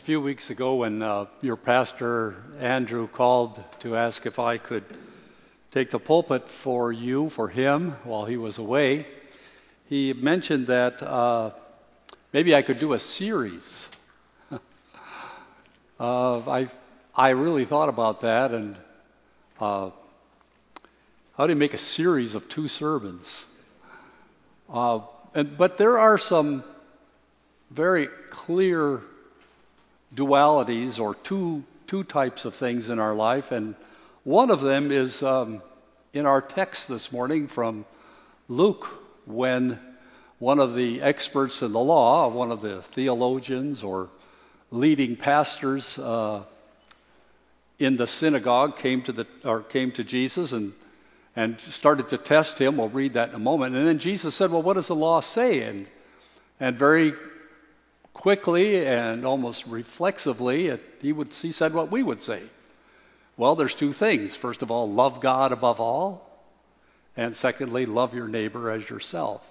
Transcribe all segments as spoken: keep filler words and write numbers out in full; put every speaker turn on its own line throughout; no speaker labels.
few weeks ago when uh, your pastor, Andrew, called to ask if I could take the pulpit for you, for him, while he was away, he mentioned that uh, maybe I could do a series. uh, I, I really thought about that, and uh, how do you make a series of two sermons? Uh, and, but there are some very clear dualities or two two types of things in our life, and one of them is um, in our text this morning from Luke, when one of the experts in the law, one of the theologians or leading pastors uh, in the synagogue came to the or came to Jesus and and started to test him. We'll read that in a moment. And then Jesus said, "Well, what does the law say?" And and very quickly and almost reflexively, it, he would he said what we would say. Well, there's two things. First of all, love God above all, and secondly, love your neighbor as yourself.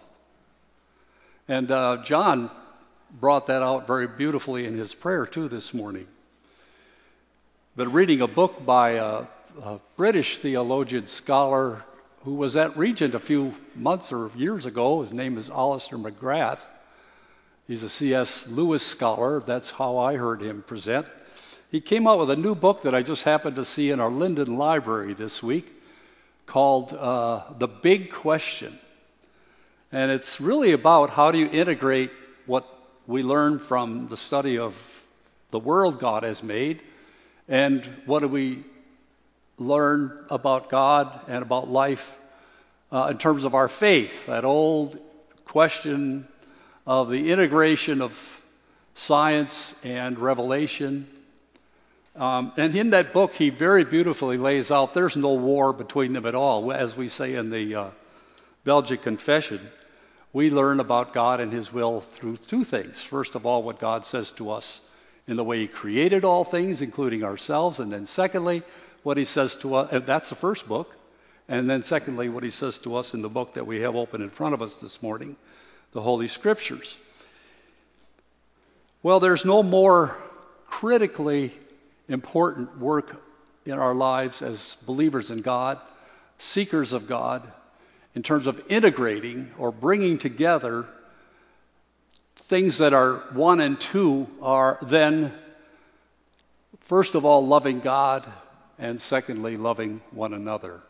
And uh, John brought that out very beautifully in his prayer too this morning. But reading a book by a, a British theologian scholar who was at Regent a few months or years ago, his name is Alistair McGrath. He's a C S Lewis scholar. That's how I heard him present. He came out with a new book that I just happened to see in our Linden Library this week called uh, The Big Question. And it's really about how do you integrate what we learn from the study of the world God has made, and what do we learn about God and about life uh, in terms of our faith, that old question of the integration of science and revelation. Um, and in that book, he very beautifully lays out there's no war between them at all. As we say in the uh, Belgic Confession, we learn about God and his will through two things. First of all, what God says to us in the way he created all things, including ourselves. And then secondly, what he says to us, that's the first book. And then secondly, what he says to us in the book that we have open in front of us this morning, the Holy Scriptures. Well, there's no more critically important work in our lives as believers in God, seekers of God, in terms of integrating or bringing together things that are one and two are then, first of all, loving God, and secondly, loving one another.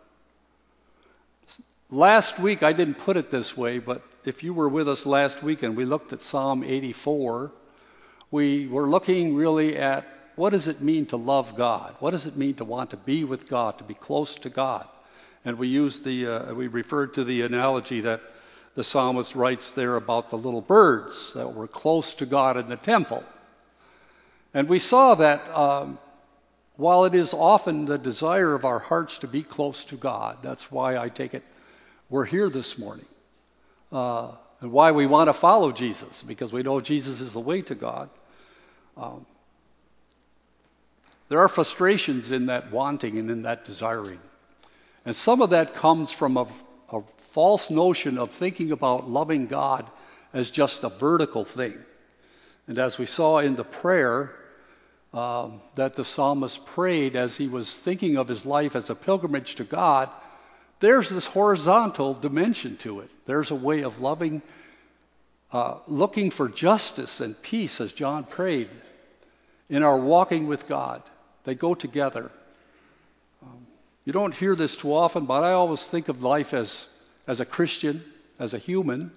Last week, I didn't put it this way, but if you were with us last week and we looked at Psalm eighty-four, we were looking really at what does it mean to love God? What does it mean to want to be with God, to be close to God? And we used the, uh, we referred to the analogy that the psalmist writes there about the little birds that were close to God in the temple. And we saw that um, while it is often the desire of our hearts to be close to God, that's why I take it we're here this morning. Uh, and why we want to follow Jesus, because we know Jesus is the way to God. Um, there are frustrations in that wanting and in that desiring. And some of that comes from a, a false notion of thinking about loving God as just a vertical thing. And as we saw in the prayer um, that the psalmist prayed as he was thinking of his life as a pilgrimage to God, there's this horizontal dimension to it. There's a way of loving, uh, looking for justice and peace, as John prayed, in our walking with God. They go together. Um, you don't hear this too often, but I always think of life as, as a Christian, as a human,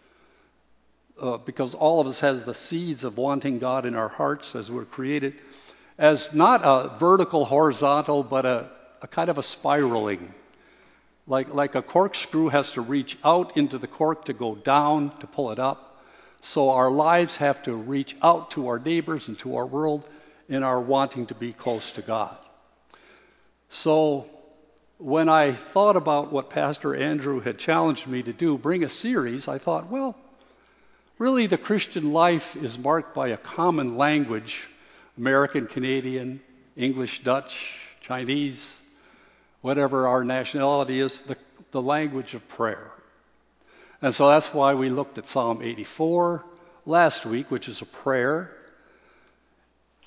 uh, because all of us has the seeds of wanting God in our hearts as we're created, as not a vertical, horizontal, but a, a kind of a spiraling. Like, like a corkscrew has to reach out into the cork to go down, to pull it up. So our lives have to reach out to our neighbors and to our world in our wanting to be close to God. So when I thought about what Pastor Andrew had challenged me to do, bring a series, I thought, well, really the Christian life is marked by a common language, American, Canadian, English, Dutch, Chinese, whatever our nationality is, the, the language of prayer. And so that's why we looked at Psalm eighty-four last week, which is a prayer.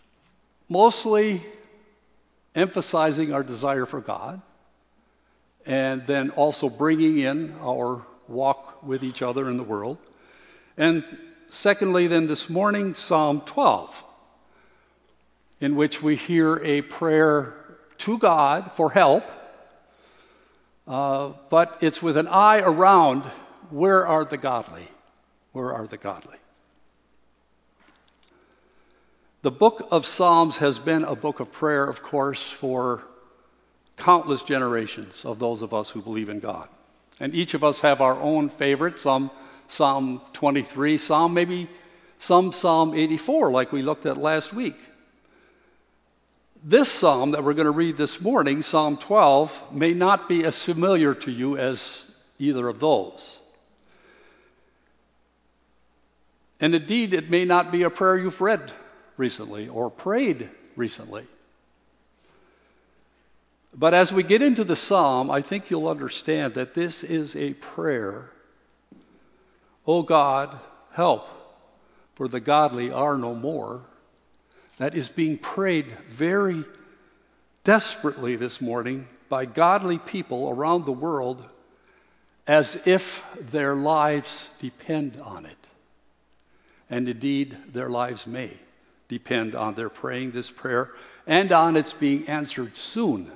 mostly emphasizing our desire for God, and then also bringing in our walk with each other in the world. And secondly, then this morning, Psalm twelve, in which we hear a prayer to God for help, uh, but it's with an eye around where are the godly? Where are the godly? The book of Psalms has been a book of prayer, of course, for countless generations of those of us who believe in God. And each of us have our own favorite, some Psalm twenty-three, Psalm maybe some Psalm eighty-four, like we looked at last week. This psalm that we're going to read this morning, Psalm twelve, may not be as familiar to you as either of those. And indeed, it may not be a prayer you've read recently or prayed recently. But as we get into the psalm, I think you'll understand that this is a prayer. O God, help, for the godly are no more. That is being prayed very desperately this morning by godly people around the world as if their lives depend on it. And indeed, their lives may depend on their praying this prayer and on its being answered soon.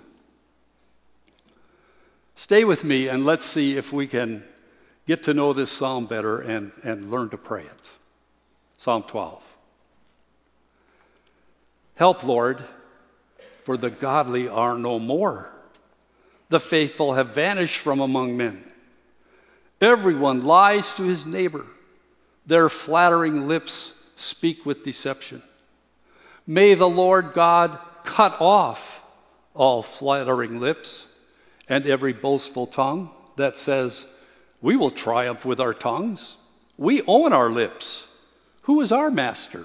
Stay with me and let's see if we can get to know this psalm better and, and learn to pray it. Psalm twelve. Help, Lord, for the godly are no more. The faithful have vanished from among men. Everyone lies to his neighbor. Their flattering lips speak with deception. May the Lord God cut off all flattering lips and every boastful tongue that says, we will triumph with our tongues. We own our lips. Who is our master?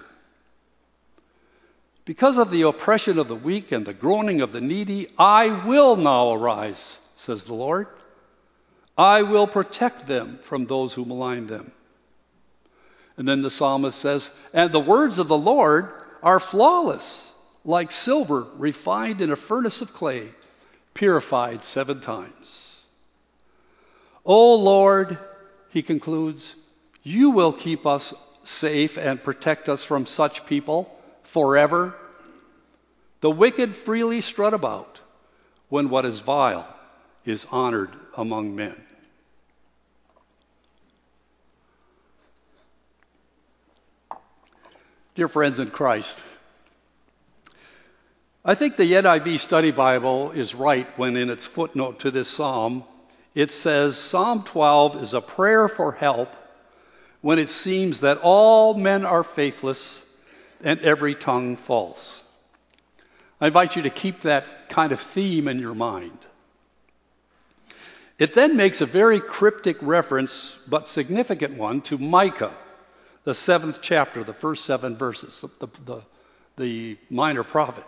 Because of the oppression of the weak and the groaning of the needy, I will now arise, says the Lord. I will protect them from those who malign them. And then the psalmist says, and the words of the Lord are flawless, like silver refined in a furnace of clay, purified seven times. O Lord, he concludes, you will keep us safe and protect us from such people forever. The wicked freely strut about when what is vile is honored among men. Dear friends in Christ, I think the N I V Study Bible is right when in its footnote to this psalm, it says Psalm twelve is a prayer for help when it seems that all men are faithless and every tongue false. I invite you to keep that kind of theme in your mind. It then makes a very cryptic reference, but significant one, to Micah, the seventh chapter, the first seven verses, the, the, the minor prophet.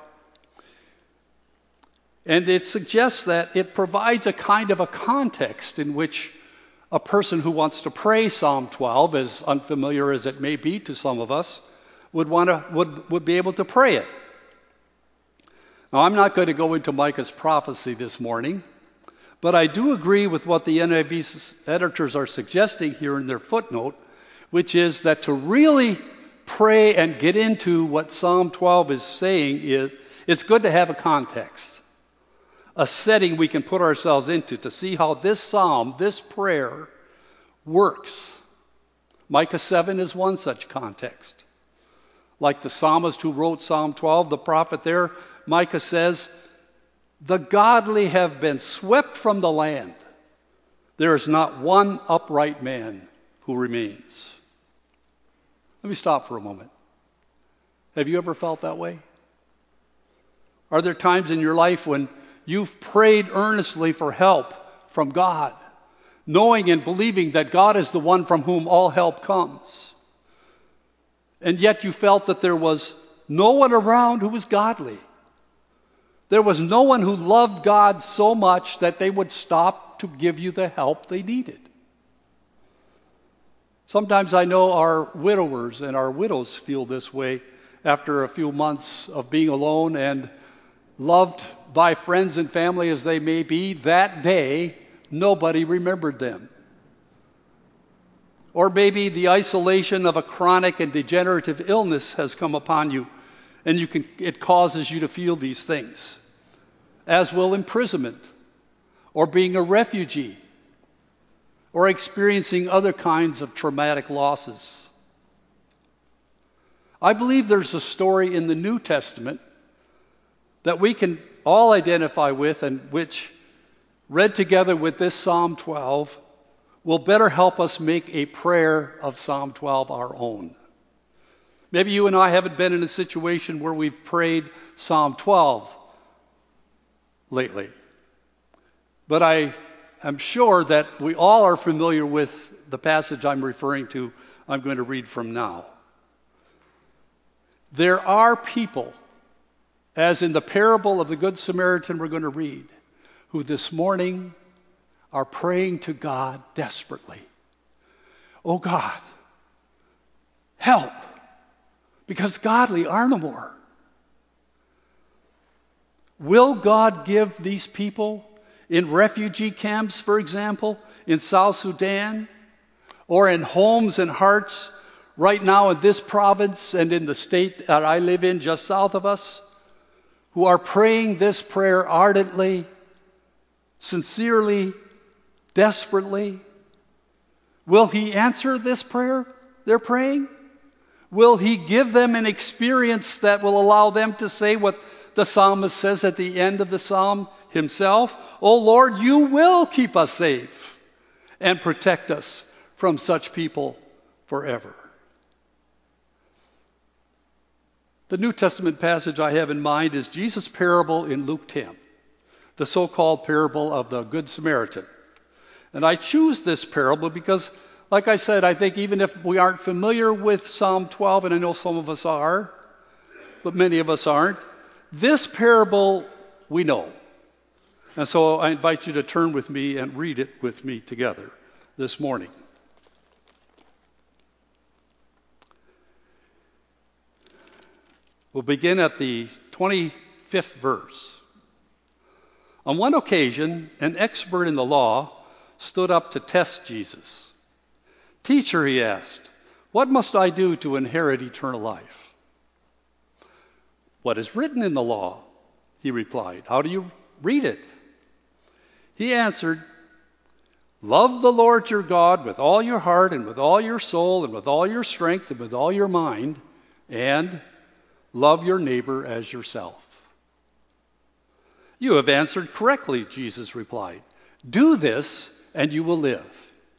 And it suggests that it provides a kind of a context in which a person who wants to pray Psalm twelve, as unfamiliar as it may be to some of us, would want to would, would be able to pray it. Now, I'm not going to go into Micah's prophecy this morning, but I do agree with what the N I V editors are suggesting here in their footnote, which is that to really pray and get into what Psalm twelve is saying, is it's good to have a context, a setting we can put ourselves into to see how this psalm, this prayer, works. Micah seven is one such context. Like the psalmist who wrote Psalm twelve, the prophet there, Micah says, the godly have been swept from the land. There is not one upright man who remains. Let me stop for a moment. Have you ever felt that way? Are there times in your life when you've prayed earnestly for help from God, knowing and believing that God is the one from whom all help comes, and yet you felt that there was no one around who was godly? There was no one who loved God so much that they would stop to give you the help they needed. Sometimes I know our widowers and our widows feel this way, after a few months of being alone and loved by friends and family as they may be, that day, nobody remembered them. Or maybe the isolation of a chronic and degenerative illness has come upon you, and you can, it causes you to feel these things, as will imprisonment, or being a refugee, or experiencing other kinds of traumatic losses. I believe there's a story in the New Testament that we can all identify with, and which, read together with this Psalm twelve, will better help us make a prayer of Psalm twelve our own. Maybe you and I haven't been in a situation where we've prayed Psalm twelve lately, but I am sure that we all are familiar with the passage I'm referring to, I'm going to read from now. There are people, as in the parable of the Good Samaritan we're going to read, who this morning are praying to God desperately. Oh God, help, because godly are no more. Will God give these people in refugee camps, for example, in South Sudan, or in homes and hearts right now in this province and in the state that I live in just south of us, who are praying this prayer ardently, sincerely, desperately? Will He answer this prayer they're praying? Will He give them an experience that will allow them to say what the psalmist says at the end of the psalm himself? Oh Lord, you will keep us safe and protect us from such people forever. The New Testament passage I have in mind is Jesus' parable in Luke ten, the so-called parable of the Good Samaritan. And I choose this parable because, like I said, I think even if we aren't familiar with Psalm twelve, and I know some of us are, but many of us aren't, this parable we know. And so I invite you to turn with me and read it with me together this morning. We'll begin at the twenty-fifth verse. On one occasion, an expert in the law stood up to test Jesus. Teacher, he asked, what must I do to inherit eternal life? What is written in the law? He replied. How do you read it? He answered, love the Lord your God with all your heart and with all your soul and with all your strength and with all your mind, and love your neighbor as yourself. You have answered correctly, Jesus replied. Do this and you will live.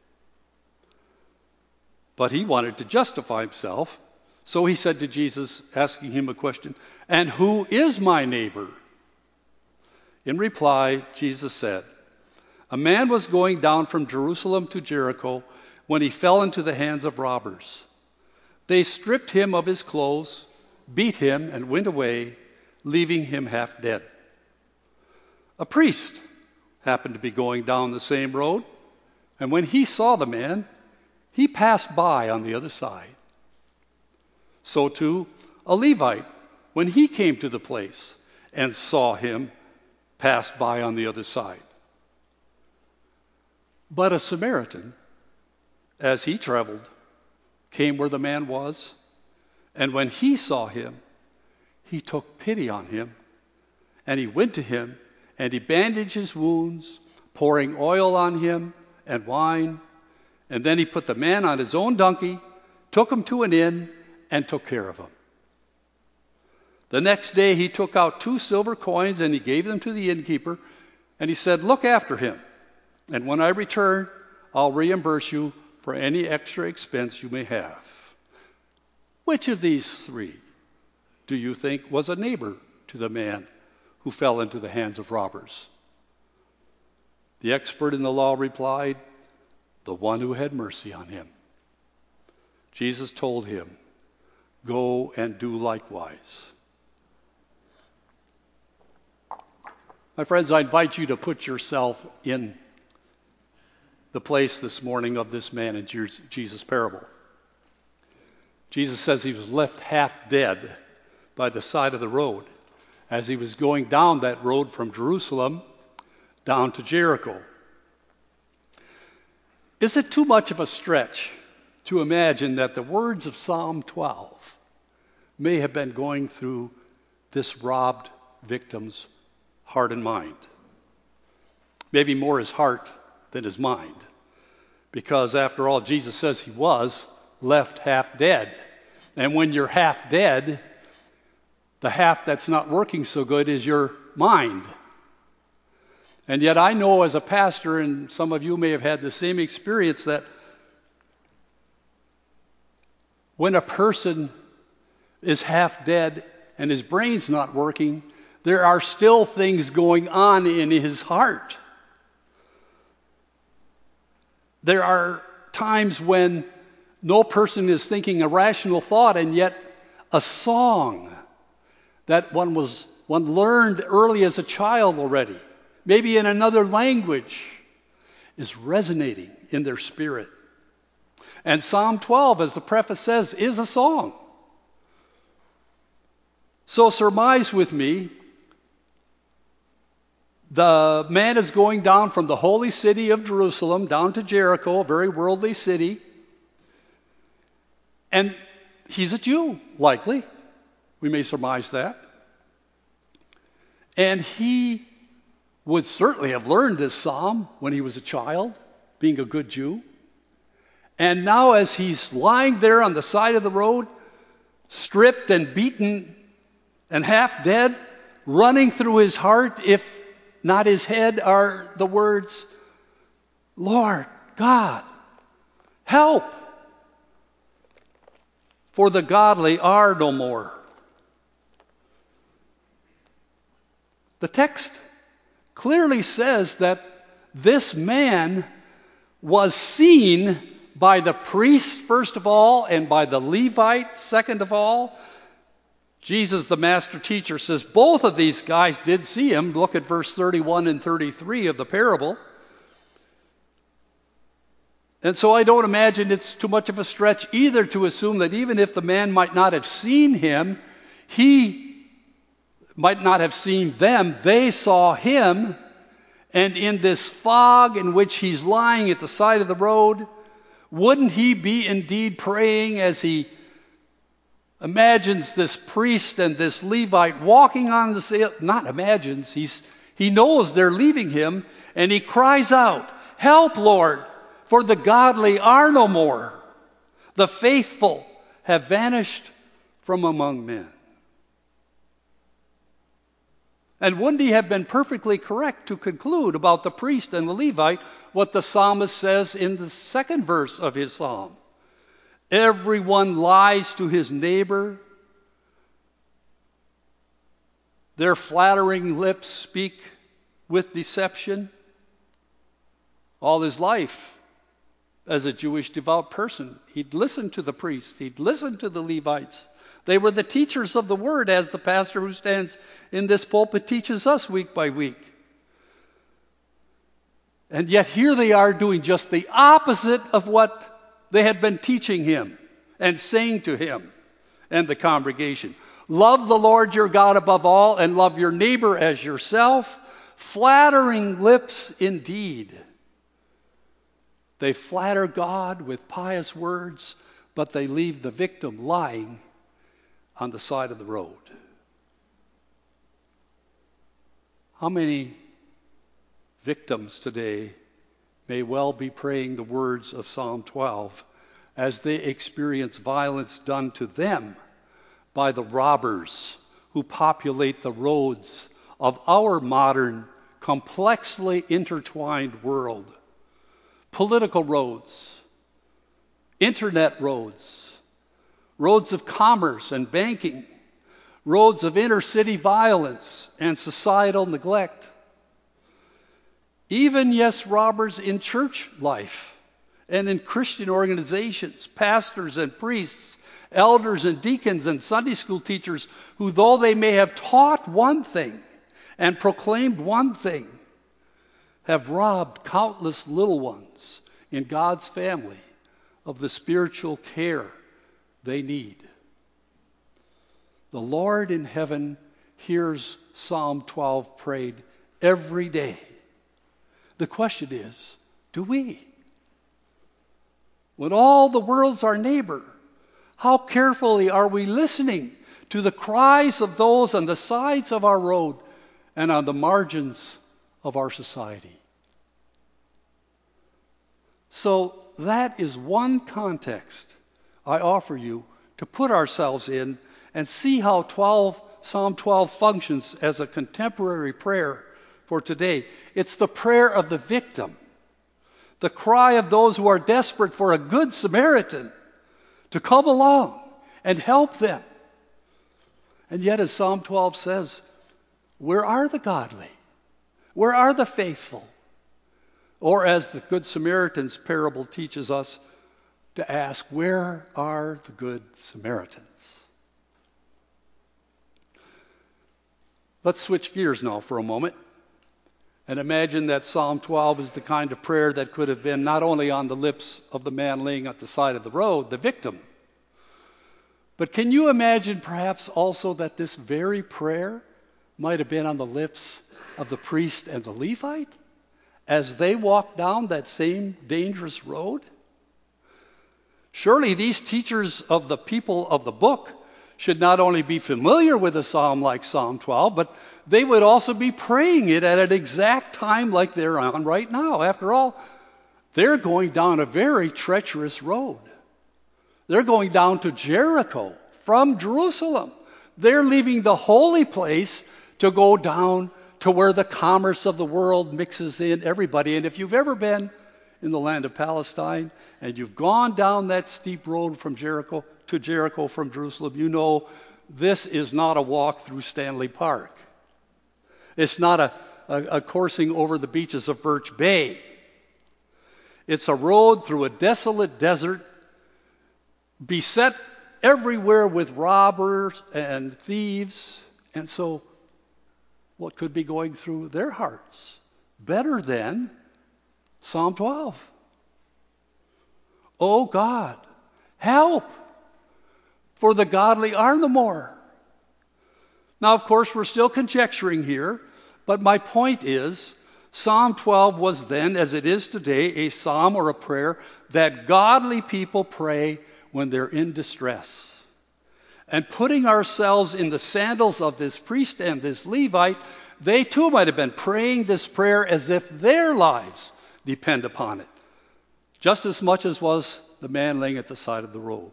But he wanted to justify himself, so he said to Jesus, asking him a question, and who is my neighbor? In reply, Jesus said, a man was going down from Jerusalem to Jericho when he fell into the hands of robbers. They stripped him of his clothes, beat him, and went away, leaving him half dead. A priest happened to be going down the same road, and when he saw the man, he passed by on the other side. So too, a Levite, when he came to the place and saw him, passed by on the other side. But a Samaritan, as he traveled, came where the man was, and when he saw him, he took pity on him, and he went to him, and he bandaged his wounds, pouring oil on him and wine, and then he put the man on his own donkey, took him to an inn, and took care of him. The next day he took out two silver coins, and he gave them to the innkeeper, and he said, look after him, and when I return, I'll reimburse you for any extra expense you may have. Which of these three do you think was a neighbor to the man who fell into the hands of robbers? The expert in the law replied, the one who had mercy on him. Jesus told him, go and do likewise. My friends, I invite you to put yourself in the place this morning of this man in Jesus' parable. Jesus says he was left half dead by the side of the road as he was going down that road from Jerusalem down to Jericho. Is it too much of a stretch to imagine that the words of Psalm twelve may have been going through this robbed victim's heart and mind? Maybe more his heart than his mind, because after all, Jesus says he was left half dead. And when you're half dead, the half that's not working so good is your mind. And yet I know as a pastor, and some of you may have had the same experience, that when a person is half dead and his brain's not working, there are still things going on in his heart. There are times when no person is thinking a rational thought, and yet a song that one was one learned early as a child already, maybe in another language, is resonating in their spirit. And Psalm twelve, as the preface says, is a song. So surmise with me, the man is going down from the holy city of Jerusalem down to Jericho, a very worldly city. And he's a Jew, likely. We may surmise that. And he would certainly have learned this psalm when he was a child, being a good Jew. And now as he's lying there on the side of the road, stripped and beaten and half dead, running through his heart, if not his head, are the words, Lord God, help! For the godly are no more. The text clearly says that this man was seen by the priest, first of all, and by the Levite, second of all. Jesus, the master teacher, says both of these guys did see him. Look at verse thirty-one and thirty-three of the parable. And so I don't imagine it's too much of a stretch either to assume that even if the man might not have seen him, he might not have seen them. They saw him. And in this fog in which he's lying at the side of the road, wouldn't he be indeed praying as he imagines this priest and this Levite walking on the sea? Not imagines, he's, he knows they're leaving him, and he cries out, help, Lord, for the godly are no more. The faithful have vanished from among men. And wouldn't he have been perfectly correct to conclude about the priest and the Levite what the psalmist says in the second verse of his psalm? Everyone lies to his neighbor. Their flattering lips speak with deception. All his life, as a Jewish devout person, he'd listened to the priests. He'd listened to the Levites. They were the teachers of the word, as the pastor who stands in this pulpit teaches us week by week. And yet here they are doing just the opposite of what they had been teaching him and saying to him and the congregation. Love the Lord your God above all, and love your neighbor as yourself. Flattering lips indeed. They flatter God with pious words, but they leave the victim lying on the side of the road. How many victims today may well be praying the words of Psalm twelve as they experience violence done to them by the robbers who populate the roads of our modern, complexly intertwined world? Political roads, internet roads, roads of commerce and banking, roads of inner-city violence and societal neglect. Even, yes, robbers in church life and in Christian organizations, pastors and priests, elders and deacons and Sunday school teachers who, though they may have taught one thing and proclaimed one thing, have robbed countless little ones in God's family of the spiritual care they need. The Lord in heaven hears Psalm twelve prayed every day. The question is, do we? When all the world's our neighbor, how carefully are we listening to the cries of those on the sides of our road and on the margins of our society? So that is one context I offer you to put ourselves in and see how twelve, Psalm twelve functions as a contemporary prayer for today. It's the prayer of the victim, the cry of those who are desperate for a good Samaritan to come along and help them. And yet, as Psalm twelve says, where are the godly? Where are the faithful? Or as the Good Samaritan's parable teaches us, to ask, where are the Good Samaritans? Let's switch gears now for a moment and imagine that Psalm twelve is the kind of prayer that could have been not only on the lips of the man laying at the side of the road, the victim, but can you imagine perhaps also that this very prayer might have been on the lips of the priest and the Levite as they walked down that same dangerous road? Surely these teachers of the people of the book should not only be familiar with a psalm like Psalm twelve, but they would also be praying it at an exact time like they're on right now. After all, they're going down a very treacherous road. They're going down to Jericho from Jerusalem. They're leaving the holy place to go down to where the commerce of the world mixes in everybody. And if you've ever been in the land of Palestine and you've gone down that steep road from Jericho to Jericho from Jerusalem, you know this is not a walk through Stanley Park. It's not a, a, a coursing over the beaches of Birch Bay. It's a road through a desolate desert, beset everywhere with robbers and thieves. And so what could be going through their hearts? Better than Psalm twelve. Oh God, help, for the godly are no more. Now, of course, we're still conjecturing here, but my point is, Psalm twelve was then, as it is today, a psalm or a prayer that godly people pray when they're in distress. And putting ourselves in the sandals of this priest and this Levite, they too might have been praying this prayer as if their lives depend upon it, just as much as was the man laying at the side of the road.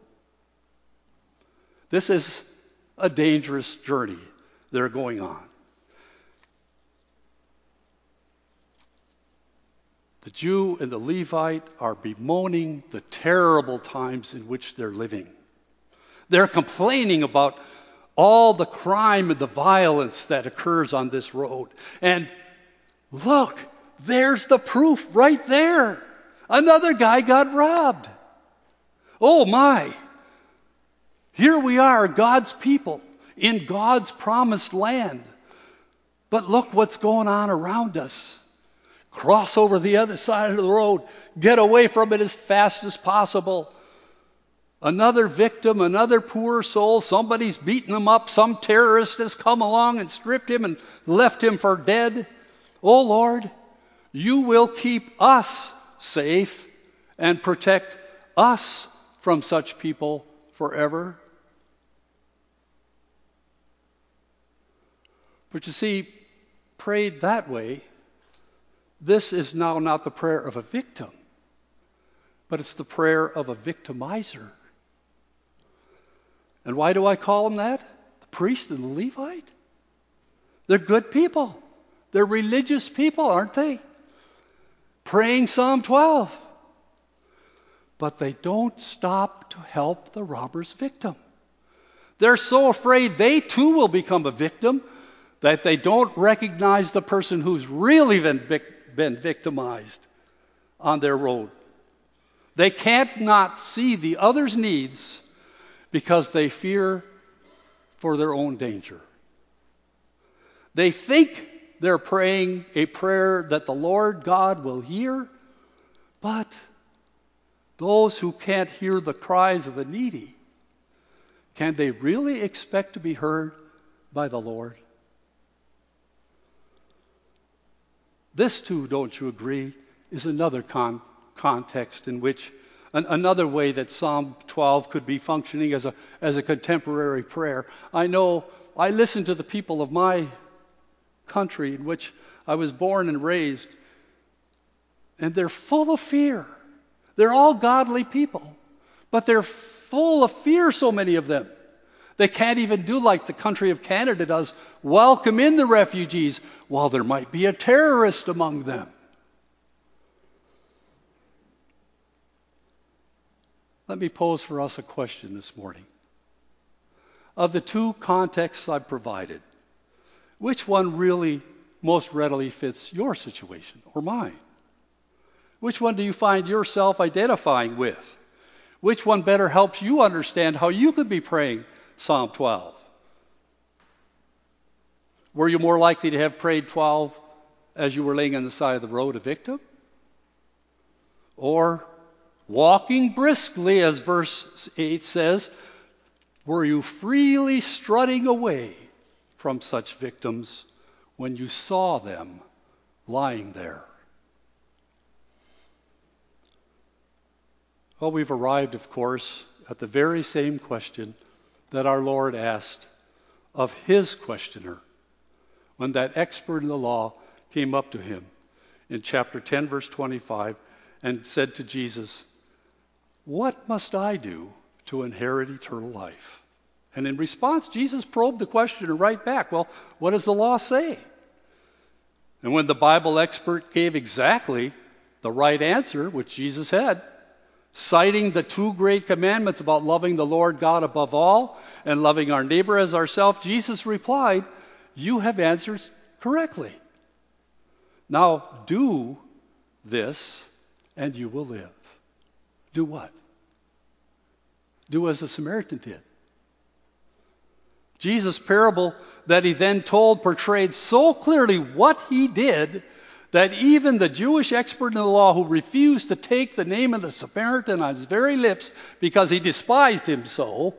This is a dangerous journey they're going on. The Jew and the Levite are bemoaning the terrible times in which they're living. They're complaining about all the crime and the violence that occurs on this road. And look, there's the proof right there. Another guy got robbed. Oh my. Here we are, God's people, in God's promised land. But look what's going on around us. Cross over the other side of the road. Get away from it as fast as possible. Another victim, another poor soul, somebody's beaten him up. Some terrorist has come along and stripped him and left him for dead. Oh Lord, you will keep us safe and protect us from such people forever. But you see, prayed that way, this is now not the prayer of a victim, but it's the prayer of a victimizer. And why do I call them that? The priest and the Levite? They're good people. They're religious people, aren't they? Praying Psalm twelve. But they don't stop to help the robber's victim. They're so afraid they too will become a victim that they don't recognize the person who's really been, vic- been victimized on their road. They can't not see the other's needs because they fear for their own danger. They think they're praying a prayer that the Lord God will hear, but those who can't hear the cries of the needy can they really expect to be heard by the Lord? This too, don't you agree, is another con- context in which an- another way that Psalm twelve could be functioning as a as a contemporary prayer. I know I listen to the people of my country in which I was born and raised, and they're full of fear. They're all godly people, but they're full of fear, so many of them. They can't even do like the country of Canada does, welcome in the refugees, while there might be a terrorist among them. Let me pose for us a question this morning. Of the two contexts I've provided, which one really most readily fits your situation or mine? Which one do you find yourself identifying with? Which one better helps you understand how you could be praying Psalm twelve? Were you more likely to have prayed twelve as you were laying on the side of the road a victim? Or walking briskly, as verse eight says, were you freely strutting away from such victims when you saw them lying there? Well, we've arrived, of course, at the very same question that our Lord asked of his questioner when that expert in the law came up to him in chapter ten, verse twenty-five, and said to Jesus, "What must I do to inherit eternal life?" And in response, Jesus probed the questioner right back. Well, what does the law say? And when the Bible expert gave exactly the right answer, which Jesus had, citing the two great commandments about loving the Lord God above all and loving our neighbor as ourselves, Jesus replied, "You have answered correctly. Now do this and you will live." Do what? Do as the Samaritan did. Jesus' parable that he then told portrayed so clearly what he did that even the Jewish expert in the law who refused to take the name of the Samaritan on his very lips because he despised him so,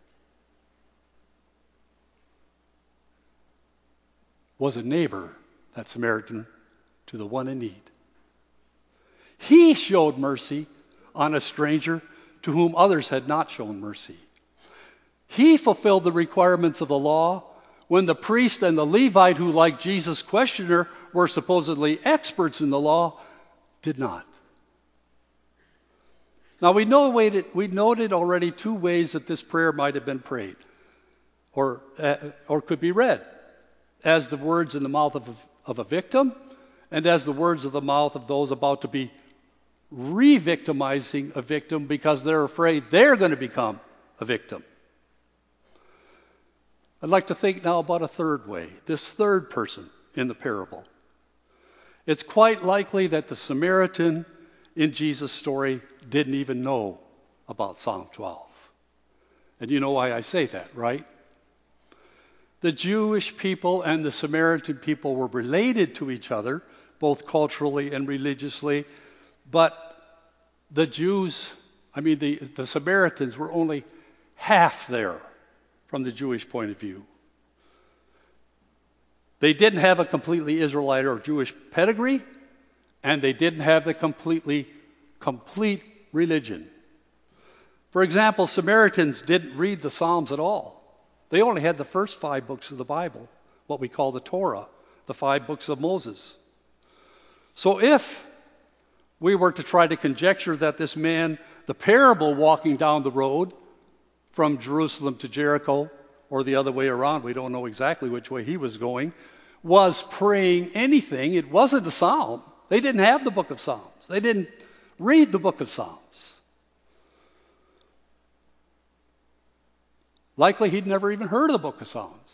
was a neighbor, that Samaritan, to the one in need. He showed mercy on a stranger to whom others had not shown mercy. He fulfilled the requirements of the law when the priest and the Levite, who, like Jesus' questioner, were supposedly experts in the law, did not. Now, we know we noted already two ways that this prayer might have been prayed or, uh, or could be read, as the words in the mouth of a, of a victim and as the words of the mouth of those about to be re-victimizing a victim because they're afraid they're going to become a victim. I'd like to think now about a third way, this third person in the parable. It's quite likely that the Samaritan in Jesus' story didn't even know about Psalm twelve. And you know why I say that, right? The Jewish people and the Samaritan people were related to each other, both culturally and religiously, but the Jews, I mean the, the Samaritans were only half there from the Jewish point of view. They didn't have a completely Israelite or Jewish pedigree, and they didn't have the completely complete religion. For example, Samaritans didn't read the Psalms at all. They only had the first five books of the Bible, what we call the Torah, the five books of Moses. So if we were to try to conjecture that this man, the parable walking down the road from Jerusalem to Jericho, or the other way around, we don't know exactly which way he was going, was praying anything, it wasn't a psalm. They didn't have the book of Psalms. They didn't read the book of Psalms. Likely he'd never even heard of the book of Psalms.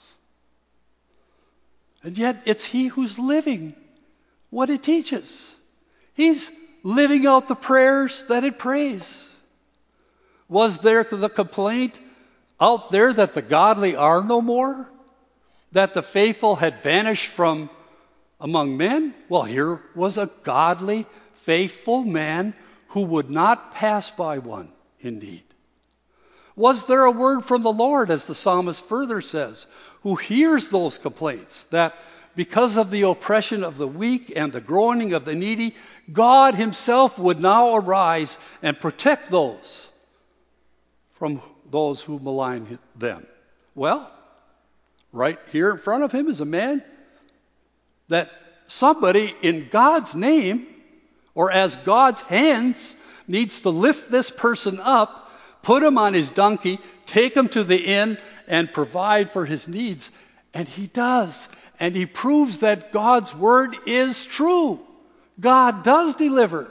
And yet it's he who's living what it teaches. He's living out the prayers that it prays. Was there the complaint out there that the godly are no more? That the faithful had vanished from among men? Well, here was a godly, faithful man who would not pass by one in need. Was there a word from the Lord, as the psalmist further says, who hears those complaints that because of the oppression of the weak and the groaning of the needy, God himself would now arise and protect those from those who malign them? Well, right here in front of him is a man that somebody in God's name or as God's hands needs to lift this person up, put him on his donkey, take him to the inn, and provide for his needs. And he does. And he proves that God's word is true. God does deliver.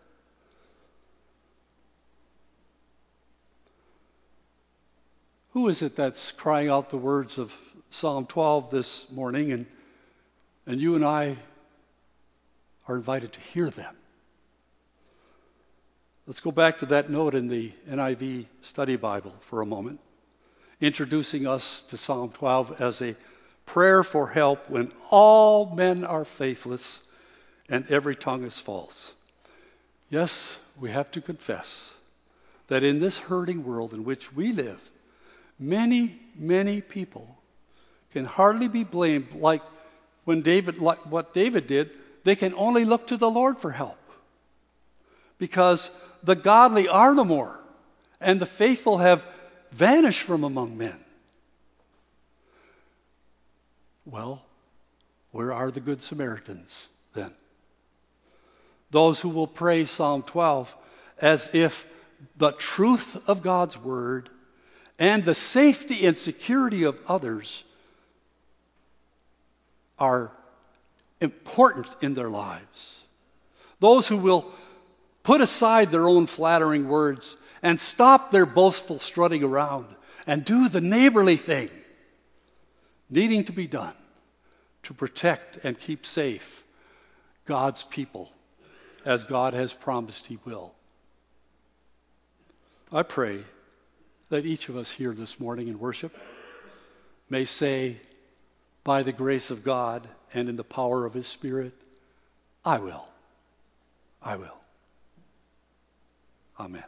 Who is it that's crying out the words of Psalm twelve this morning? And, and you and I are invited to hear them. Let's go back to that note in the N I V Study Bible for a moment, introducing us to Psalm twelve as a prayer for help when all men are faithless and every tongue is false. Yes, we have to confess that in this hurting world in which we live, many, many people can hardly be blamed like when David, like what David did. They can only look to the Lord for help because the godly are no more and the faithful have vanished from among men. Well, where are the good Samaritans then? Those who will pray Psalm twelve as if the truth of God's word and the safety and security of others are important in their lives. Those who will put aside their own flattering words and stop their boastful strutting around and do the neighborly thing needing to be done to protect and keep safe God's people as God has promised he will. I pray that each of us here this morning in worship may say, by the grace of God and in the power of his Spirit, I will. I will. Amen.